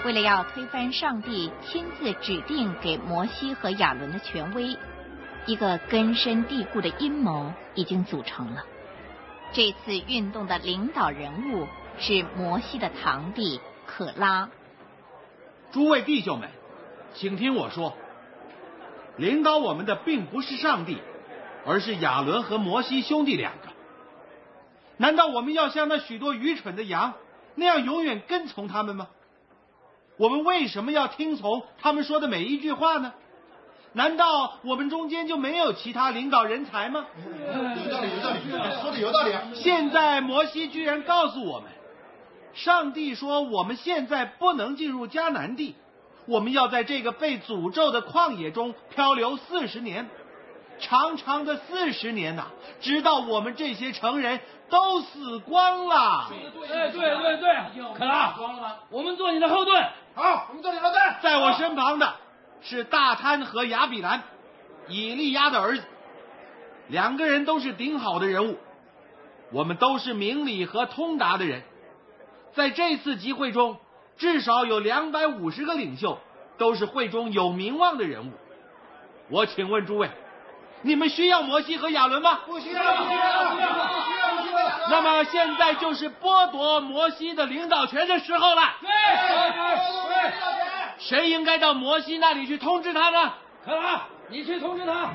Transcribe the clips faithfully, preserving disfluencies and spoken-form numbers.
为了要推翻上帝亲自指定给摩西和亚伦的权威，一个根深蒂固的阴谋已经组成了。这次运动的领导人物是摩西的堂弟可拉。 诸位弟兄们，请听我说，领导我们的并不是上帝，而是亚伦和摩西兄弟两个。难道我们要像那许多愚蠢的羊那样永远跟从他们吗？我们为什么要听从他们说的每一句话呢？难道我们中间就没有其他领导人才吗？ 有道理，有道理，说的有道理啊！ 现在摩西居然告诉我们，上帝说我们现在不能进入迦南地，我们要在这个被诅咒的旷野中漂流四十年，长长的四十年呐、啊，直到我们这些成人都死光了。 哎，对对对，可拉，我们做你的后盾。 好，我们做你的后盾。 在我身旁的是大贪和亚比兰，以利亚的儿子，两个人都是顶好的人物，我们都是明理和通达的人。在这次集会中，至少有两百五十个领袖，都是会中有名望的人物。我请问诸位，你们需要摩西和亚伦吗？ 不需要，不需要，不需要，不需要。 那么现在就是剥夺摩西的领导权的时候了。 对，对，对。 谁应该到摩西那里去通知他呢？ 可拉，你去通知他。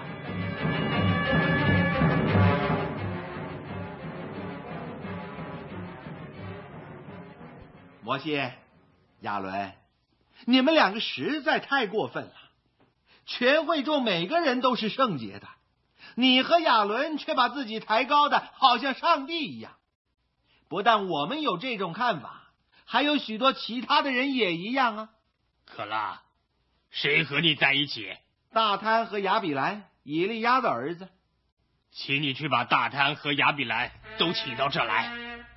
摩西、亚伦，你们两个实在太过分了。全会众每个人都是圣洁的，你和亚伦却把自己抬高的好像上帝一样。不但我们有这种看法，还有许多其他的人也一样啊。 可拉，谁和你在一起？ 大贪和亚比兰，以利亚的儿子。 请你去把大贪和亚比兰都请到这来。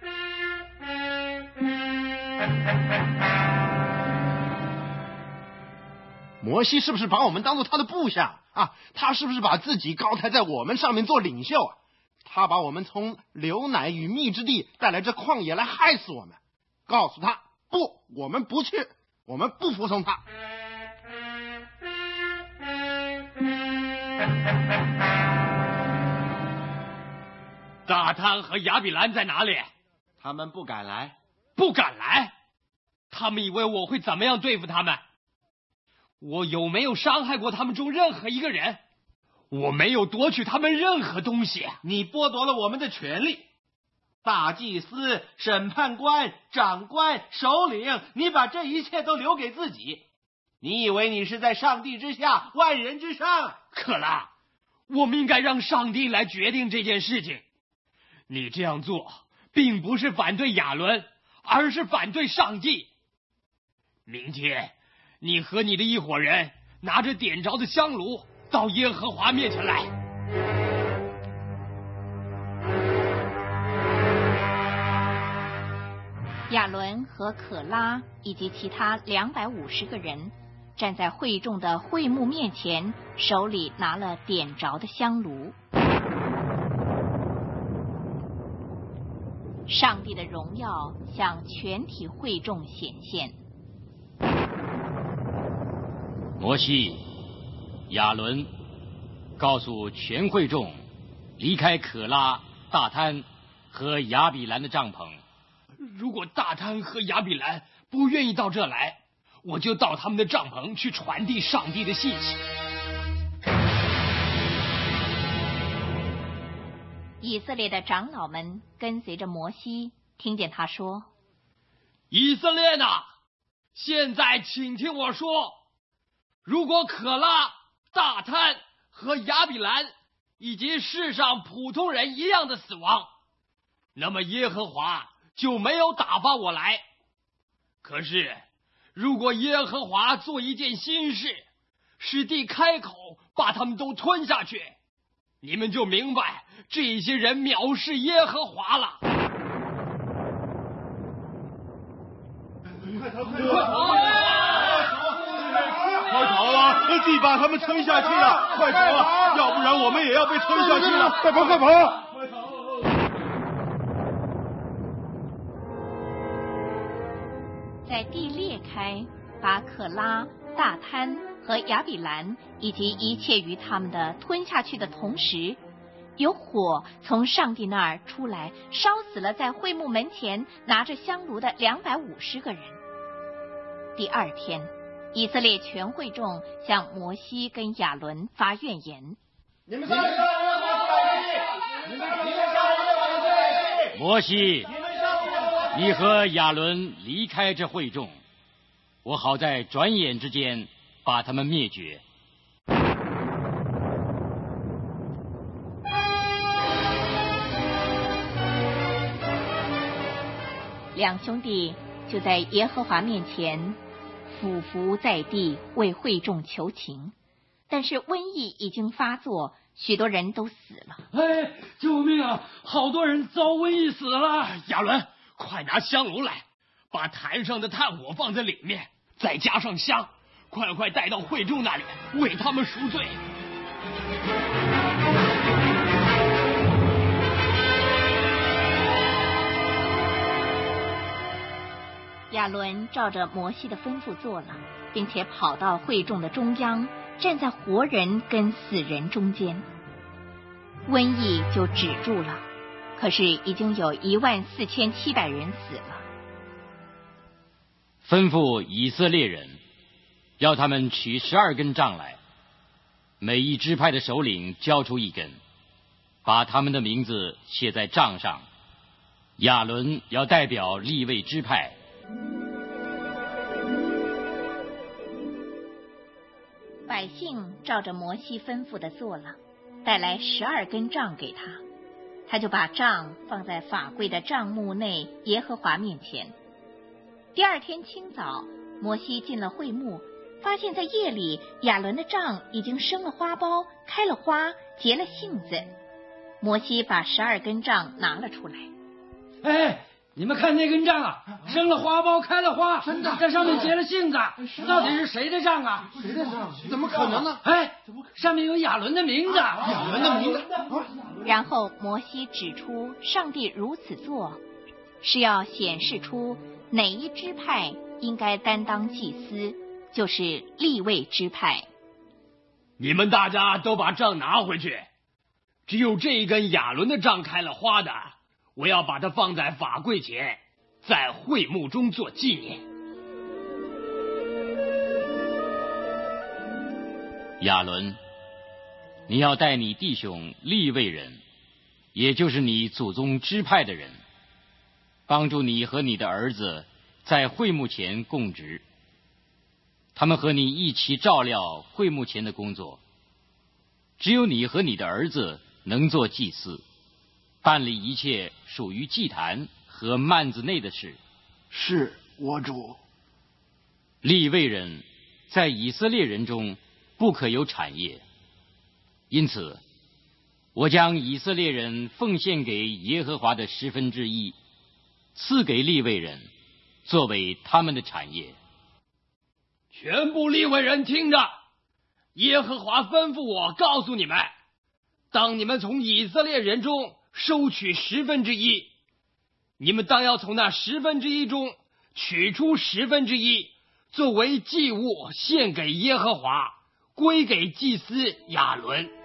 摩西是不是把我们当做他的部下啊？他是不是把自己高抬在我们上面做领袖啊？他把我们从流奶与蜜之地带来这旷野来害死我们。告诉他，不，我们不去，我们不服从他。 大贪和亚比兰在哪里？ 他们不敢来。 不敢来？他们以为我会怎么样对付他们？我有没有伤害过他们中任何一个人？我没有夺取他们任何东西。 你剥夺了我们的权利。大祭司、审判官、长官、首领，你把这一切都留给自己。你以为你是在上帝之下，万人之上？ 可拉，我们应该让上帝来决定这件事情。你这样做并不是反对亚伦，而是反对上帝。明天你和你的一伙人拿着点着的香炉到耶和华面前来。 亚伦和可拉以及其他两百五十个人站在会众的会幕面前，手里拿了点着的香炉。上帝的荣耀向全体会众显现。 摩西、亚伦告诉全会众，离开可拉、大贪和亚比兰的帐篷。如果大贪和亚比兰不愿意到这来，我就到他们的帐篷去传递上帝的信息。 以色列的长老们跟随着摩西，听见他说： 以色列哪，现在请听我说，如果可拉、大贪和亚比兰以及世上普通人一样的死亡，那么耶和华就没有打发我来。可是如果耶和华做一件新事，使地开口把他们都吞下去，你们就明白这些人藐视耶和华了。 快逃！快逃！快逃啊！地把他们吞下去了！快逃啊！要不然我们也要被吞下去了！ 快跑！快跑！ 快逃！ 在地裂开， 把可拉、大贪和亚比兰以及一切与他们的吞下去的同时，有火从上帝那儿出来，烧死了在会幕门前拿着香炉的两百五十个人。第二天，以色列全会众向摩西跟亚伦发怨言： 你们上来！你们上来！ 摩西，你和亚伦离开这会众，我好在转眼之间把他们灭绝。 两兄弟就在耶和华面前俯伏在地，为会众求情。但是瘟疫已经发作，许多人都死了。 哎，救命啊！好多人遭瘟疫死了。 亚伦，快拿香炉来，把坛上的炭火放在里面，再加上香，快快带到会众那里，为他们赎罪。 亚伦照着摩西的吩咐做了，并且跑到会众的中央，站在活人跟死人中间，瘟疫就止住了。可是已经有一万四千七百人死了。 吩咐以色列人，要他们取十二根杖来，每一支派的首领交出一根，把他们的名字写在杖上。亚伦要代表利未支派。 百姓照着摩西吩咐的做了，带来十二根杖给他，他就把杖放在法柜的帐幕内耶和华面前。第二天清早，摩西进了会幕，发现在夜里亚伦的杖已经生了花苞，开了花，结了杏子。摩西把十二根杖拿了出来。 哎，你们看那根杖啊，生了花苞，开了花，真的，在上面结了杏子，到底是谁的杖啊？ 谁的杖？怎么可能呢？ 哎，上面有亚伦的名字。 亚伦的名字。 然后摩西指出，上帝如此做，是要显示出哪一支派应该担当祭司，就是利未支派。 你们大家都把杖拿回去，只有这一根亚伦的杖开了花的，我要把它放在法柜前，在会幕中做纪念。 亚伦，你要带你弟兄利未人，也就是你祖宗支派的人，帮助你和你的儿子在会幕前供职。他们和你一起照料会幕前的工作。只有你和你的儿子能做祭司，办理一切属于祭坛和幔子内的事。 是我主。 利未人在以色列人中不可有产业，因此我将以色列人奉献给耶和华的十分之一赐给利未人，作为他们的产业。 全部利未人听着，耶和华吩咐我告诉你们，当你们从以色列人中收取十分之一，你们当要从那十分之一中取出十分之一，作为祭物献给耶和华，归给祭司亚伦。